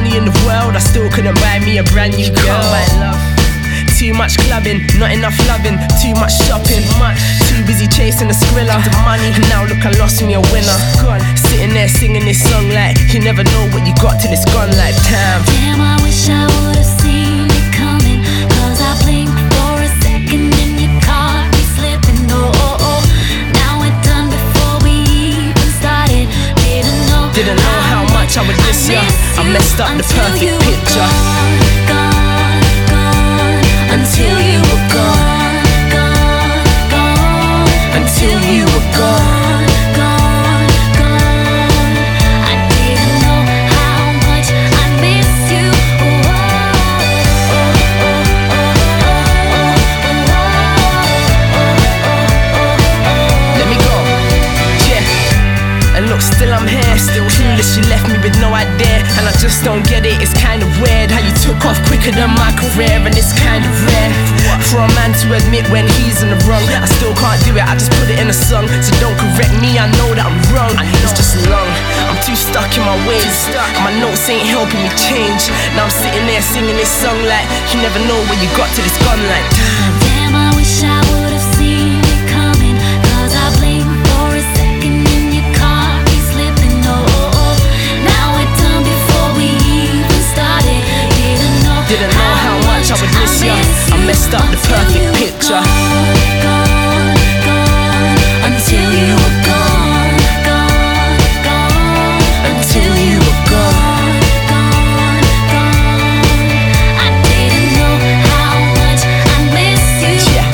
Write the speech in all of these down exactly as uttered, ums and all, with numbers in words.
money in the world, I still couldn't buy me a brand new girl. Buy love. Too much clubbing, not enough loving. Too much shopping, much. Too busy chasing the skrilla, the money. And now look, I lost me a winner. Sitting there singing this song like you never know what you got till it's gone. Like damn. Damn, I wish I would've seen it coming. Cause I blinked for a second and you caught me slipping. Oh, oh, oh. Now we're done before we even started. Didn't know, Didn't know how much I would miss ya. I messed up the perfect picture. Until you were gone, gone, gone. Until you were gone, gone, gone. I didn't know how much I miss you. Oh, oh, oh, oh, oh. Let me go, yeah. And look, still I'm here, still clueless. You left me with no idea, and I just don't get it. It's kind of weird how you took off quicker than my career, and it's kind of rare for a man to admit when he's in the wrong. I still can't do it, I just put it in a song. So don't correct me, I know that I'm wrong. It's just long, I'm too stuck in my ways. My notes ain't helping me change. Now I'm sitting there singing this song like you never know where you got till it's gone. Like damn. Damn, I wish I would've seen it coming. Cause I blinked for a second and you caught me slipping. Oh, oh, oh. Now we're done before we even started. Didn't know, Didn't know how much I would miss ya. I messed up the perfect picture. Gone, gone, gone. Until you were gone, gone, gone. Until you were gone, gone, gone. I didn't know how much I miss you. Yeah.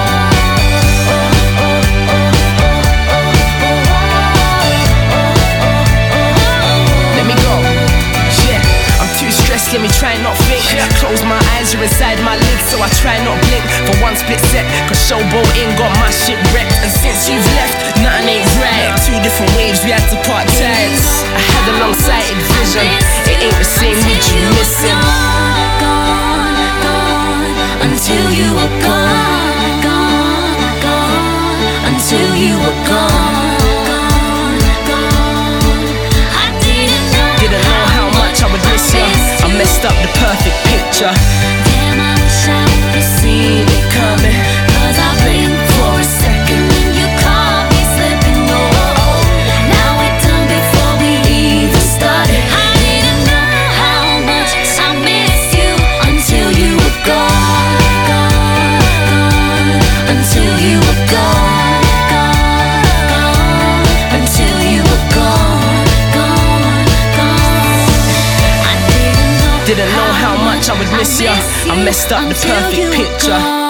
Let me go. Yeah, I'm too stressed, let me try not think. Close my eyes, you're inside my lids, so I try not blink for one split sec. Cause showboat ain't got my shit wrecked. And since you've left, nothing ain't right. Two different waves, we had to part tides. I had a long-sighted vision, it ain't the same with you missing. Gone, gone. Until you were gone, gone, gone. Until you were gone, gone, gone. I didn't know, Didn't know how much I would miss ya. I messed up the perfect picture. Damn, I wish I would've seen it coming. Cause I blinked for a second and you caught me slipping. Oh, oh, oh. Now we're done before we even started. I didn't know how much I miss you. Until you were gone, gone, gone. Until you were gone, gone, gone. Until you were gone, gone, gone. I didn't know Didn't know how much I would miss ya. I messed up the perfect picture.